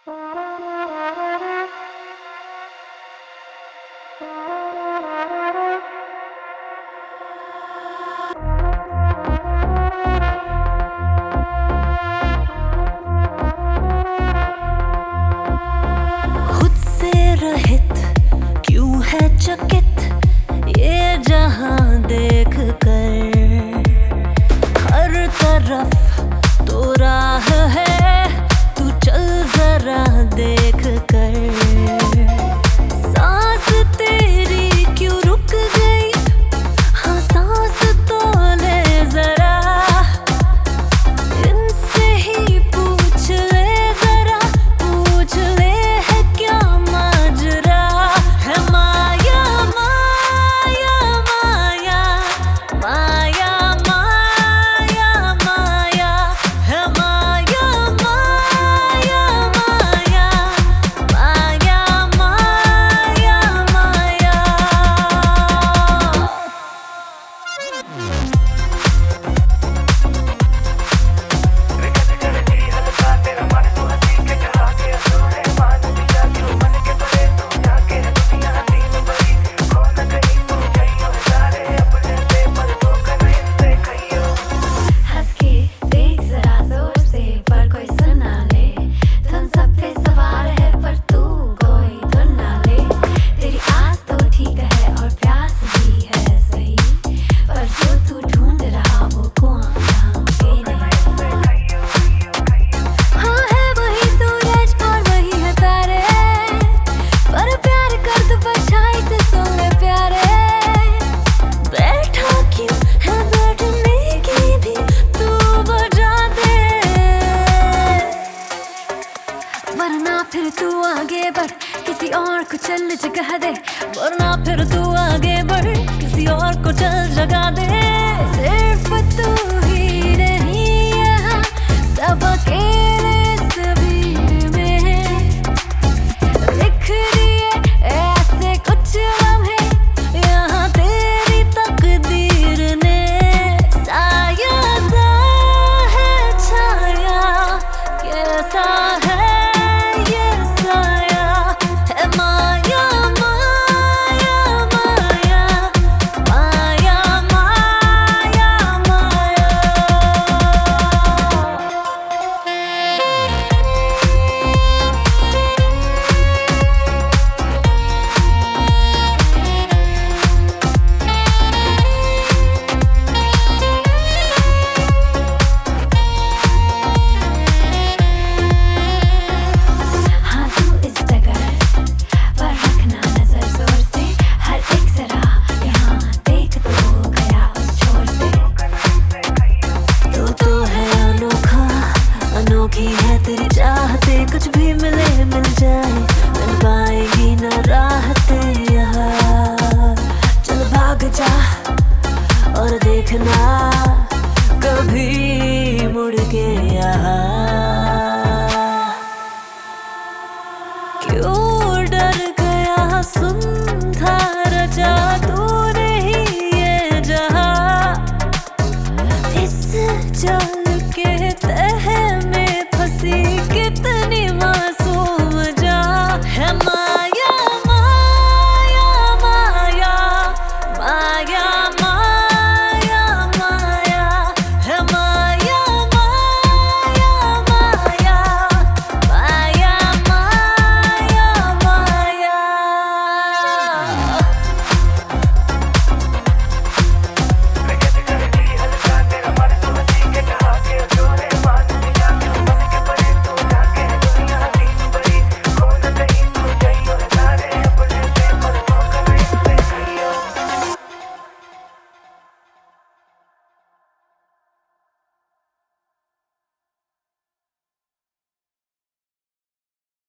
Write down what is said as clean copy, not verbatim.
खुद से रहित क्यों है चकित ये जहां देख कर, हर तरफ तो राह है, तू चल जरा देख कर। सांस तेरी क्यों रुक गई, हाँ सांस तो ले जरा, इनसे ही पूछ ले जरा, पूछ ले है क्या माजरा। है माया माया माया माया माया माया, है माया माया माया माया माया माया। हंस के देख जरा जोर से, पर कोई सुना ले, धुन सब पे सवार है पर तू कोई धुन ना ले। तेरी आस तो ठीक है और प्यास भी है सही, पर जो तू ढूंढ रहा वो कौन यहाँ पे नहीं। हाँ है वही सूरज और वही है तारे, पर प्यार कर तू परछाई से सुन ले प्यारे। बैठा क्यों है बैठने की भी तू बजा दे, वरना फिर तू आगे बढ़ किसी और को चल जगह दे, वरना फिर तू आगे बढ़ किसी और को चल जगा दे। सिर्फ तू ही नहीं यहाँ सब अकेले इस भीड़ में, बिखरी है ऐसे कुछ लम्हे यहाँ तेरी तकदीर ने साया सा है छाया, कैसा है ये साया। है माया माया माया माया माया माया। हाँ तू इस जगह पर रखना नजर जोर से, हर एक जरा यहाँ देख तो गया उस छोर से। तू तो है अनोखा, अनोखी है तेरी चाहते, कुछ भी मिले मिल जाए, मिल पाएगी न राहते यहाँ। चल भाग जा और देखना कभी मुड़ के यहाँ।